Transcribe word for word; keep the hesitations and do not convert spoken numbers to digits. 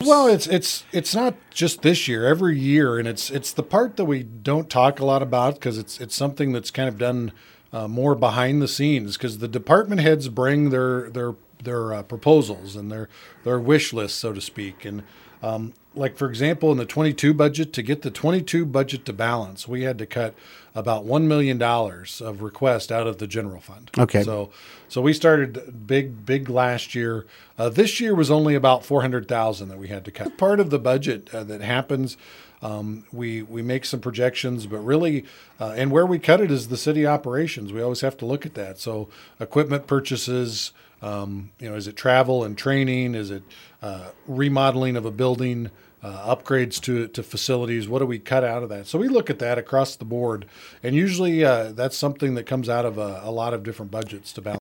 Well, it's it's it's not just this year. Every year, and it's it's the part that we don't talk a lot about because it's it's something that's kind of done uh, more behind the scenes. Because the department heads bring their their their uh, proposals and their their wish list, so to speak. And um, like for example, in the twenty-two budget, to get the twenty-two budget to balance, we had to cut about one million dollars of request out of the general fund. Okay. So, so we started big, big last year. Uh, this year was only about four hundred thousand that we had to cut. Part of the budget uh, that happens, um, we we make some projections, but really, uh, and where we cut it is the city operations. We always have to look at that. So, equipment purchases. Um, you know, is it travel and training? Is it uh, remodeling of a building? Uh, upgrades to to facilities. What do we cut out of that? So we look at that across the board, and usually uh, that's something that comes out of a, a lot of different budgets to balance.